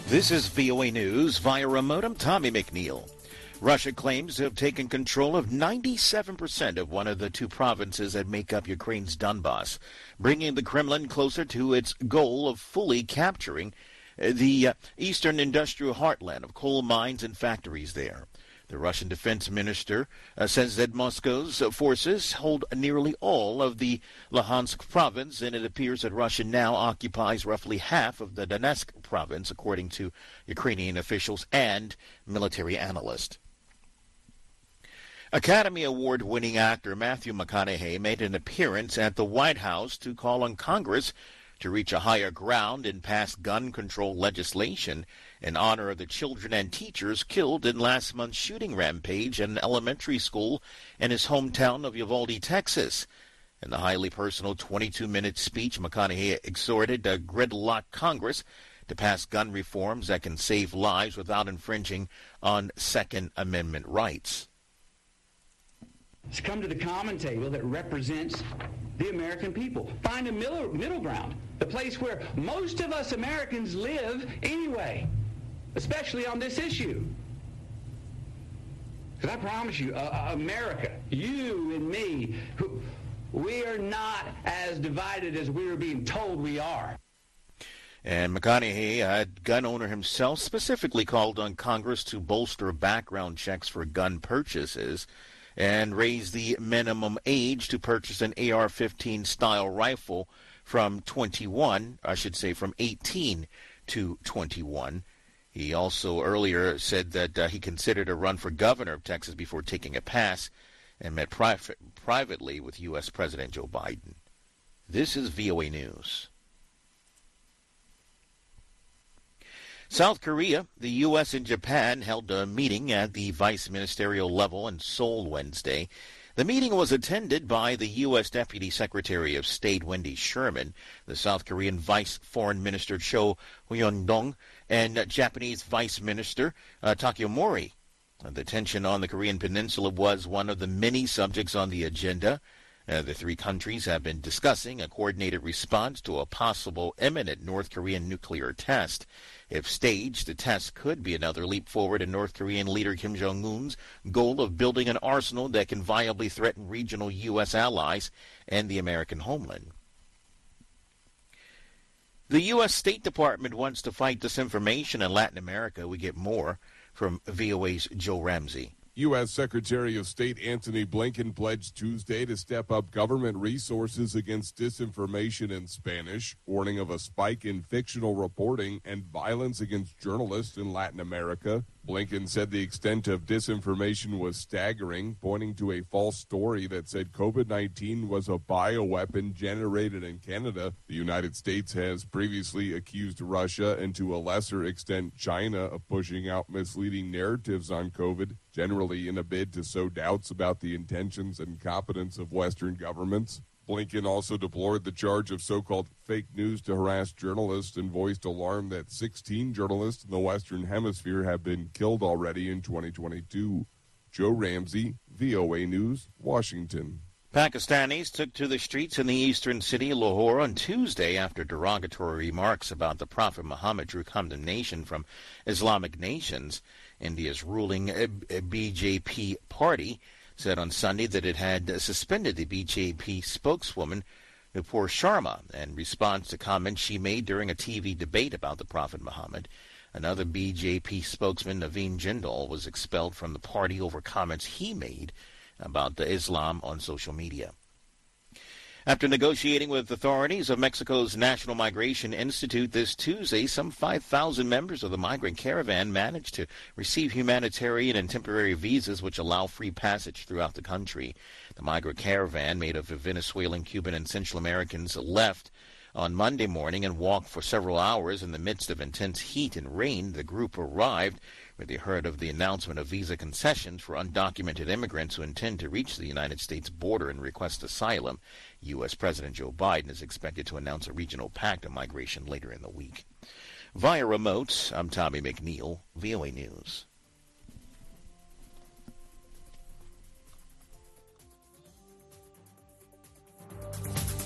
This is VOA News via remote. I'm Tommy McNeil. Russia claims to have taken control of 97% of one of the two provinces that make up Ukraine's Donbas, bringing the Kremlin closer to its goal of fully capturing the eastern industrial heartland of coal mines and factories there. The Russian defense minister says that Moscow's forces hold nearly all of the Luhansk province, and it appears that Russia now occupies roughly half of the Donetsk province, according to Ukrainian officials and military analysts. Academy Award-winning actor Matthew McConaughey made an appearance at the White House to call on Congress to reach a higher ground and pass gun control legislation in honor of the children and teachers killed in last month's shooting rampage at an elementary school in his hometown of Uvalde, Texas. In the highly personal 22-minute speech, McConaughey exhorted a gridlock Congress to pass gun reforms that can save lives without infringing on Second Amendment rights. It's come to the common table that represents the American people. Find a middle ground, the place where most of us Americans live anyway, especially on this issue. Because I promise you, America, you and me, we are not as divided as we are being told we are. And McConaughey, a gun owner himself, specifically called on Congress to bolster background checks for gun purchases and raise the minimum age to purchase an AR-15 style rifle from 18 to 21. He also earlier said that he considered a run for governor of Texas before taking a pass and met privately with U.S. President Joe Biden. This is VOA News. South Korea, the U.S. and Japan held a meeting at the vice ministerial level in Seoul Wednesday. The meeting was attended by the U.S. Deputy Secretary of State Wendy Sherman, the South Korean Vice Foreign Minister Cho Hyun-dong, and Japanese Vice Minister Takeo Mori. The tension on the Korean Peninsula was one of the many subjects on the agenda. The three countries have been discussing a coordinated response to a possible imminent North Korean nuclear test. If staged, the test could be another leap forward in North Korean leader Kim Jong-un's goal of building an arsenal that can viably threaten regional U.S. allies and the American homeland. The U.S. State Department wants to fight disinformation in Latin America. We get more from VOA's Joe Ramsey. U.S. Secretary of State Antony Blinken pledged Tuesday to step up government resources against disinformation in Spanish, warning of a spike in fictional reporting and violence against journalists in Latin America. Blinken said the extent of disinformation was staggering, pointing to a false story that said COVID-19 was a bioweapon generated in Canada. The United States has previously accused Russia and to a lesser extent China of pushing out misleading narratives on COVID, generally in a bid to sow doubts about the intentions and competence of Western governments. Blinken also deplored the charge of so-called fake news to harass journalists and voiced alarm that 16 journalists in the Western Hemisphere have been killed already in 2022. Joe Ramsey, VOA News, Washington. Pakistanis took to the streets in the eastern city Lahore on Tuesday after derogatory remarks about the Prophet Muhammad drew condemnation from Islamic nations. India's ruling BJP party said on Sunday that it had suspended the BJP spokeswoman Nupur Sharma in response to comments she made during a TV debate about the Prophet Muhammad. Another BJP spokesman, Naveen Jindal, was expelled from the party over comments he made about the Islam on social media. After negotiating with authorities of Mexico's National Migration Institute this Tuesday, some 5,000 members of the migrant caravan managed to receive humanitarian and temporary visas which allow free passage throughout the country. The migrant caravan, made of Venezuelan, Cuban, and Central Americans, left on Monday morning and walked for several hours in the midst of intense heat and rain. The group arrived where they heard of the announcement of visa concessions for undocumented immigrants who intend to reach the United States border and request asylum. U.S. President Joe Biden is expected to announce a regional pact on migration later in the week. Via remote, I'm Tommy McNeil, VOA News.